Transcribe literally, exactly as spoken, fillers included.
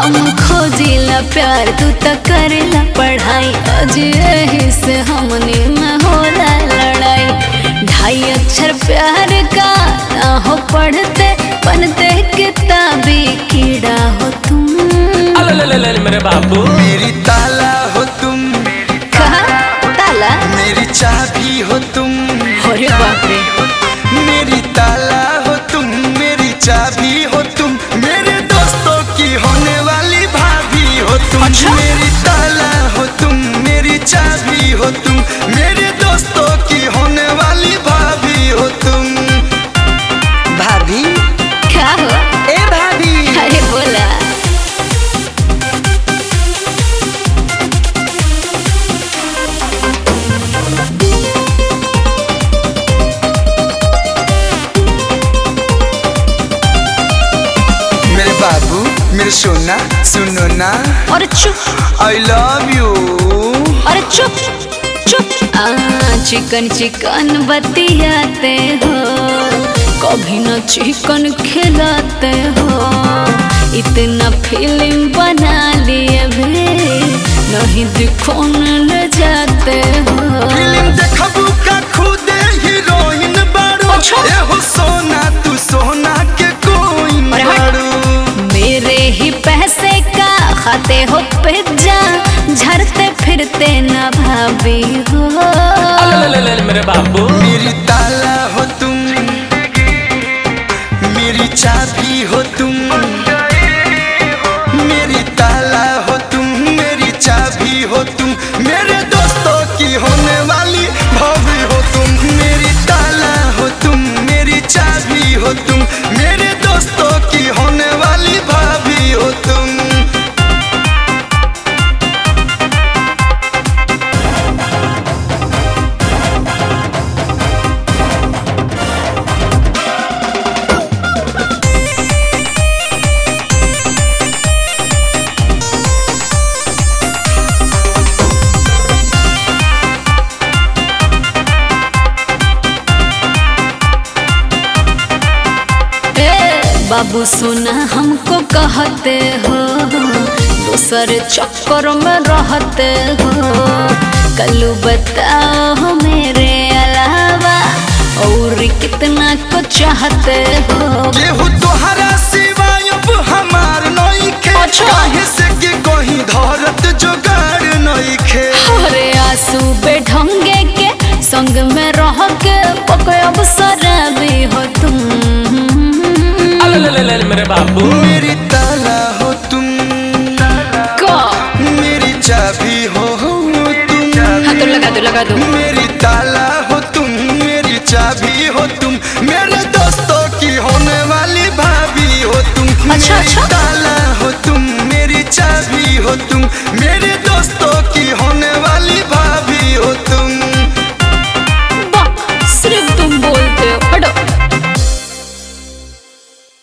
हम खोजिला प्यार तू त करेला पढ़ाई आज यही से हमने में होला लड़ाई। ढाई अक्षर प्यार का ना हो पढ़ते बनते किताबी कीड़ा हो तुम। मेरे बाबू मेरी ताला हो तुम। कहा ताला? मेरी चाबी हो तुम। अरे बाप रे। मेरी ताला हो तुम, मेरी चाबी हो तुम, मेरे दोस्तों की होने वाली भाभी हो तुम। अच्छा? मेरी ताला हो तुम, मेरी चाबी हो तुम, मेरे दोस्तों की होने वाली भाभी हो तुम। भाभी क्या हो? ए भाभी। अरे बोला। मेरे बाबू मेरे सोना सुनो ना। और चुप। I love you. अरे चुप चुप। आ, चिकन चिकन बतियाते हो कभी न चिकन खिलाते हो। इतना फिल्म बना लिए भी नहीं दिखोन ले जाते हो। फिल्म देखबू का खुद हीरोइन बारू। अच्छा? ए हो सोना तू सोना के कोई बारू। मेरे ही पैसे का खाते हो पिज्जा झरते फिरते न भाभी हो। मेरे बाबू मेरी ताला हो तुम, मेरी चाबी हो तुम। मेरी ताला हो तुम, मेरी चाबी हो तुम, मेरे दोस्तों की होने वाली भाभी हो तुम। मेरी ताला हो तुम, मेरी चाबी हो तुम, मेरे दोस्तों की होने वाली भाभी हो तुम। बाबू सोना हमको कहते हो दूसरे चक्कर में रहते हो। कलू बताओ मेरे अलावा और कितना को चाहते हो। केहू तोहरा सिवाय अब हमार नइखे। अच्छा? काहे से कि कहीं धरत जोगाड़ नइखे। अरे आंसू बेढंगे के संग में रह के पकड़ब शराबी हो तुम। मेरे बाबू मेरी ताला हो तुम। का? मेरी चाबी हो तुम। हाँ तो लगा दो लगा दो। मेरी ताला हो तुम, मेरी चाबी हो तुम, मेरे दोस्तों की होने वाली भाभी हो तुम। अच्छा, मेरी अच्छा? ताला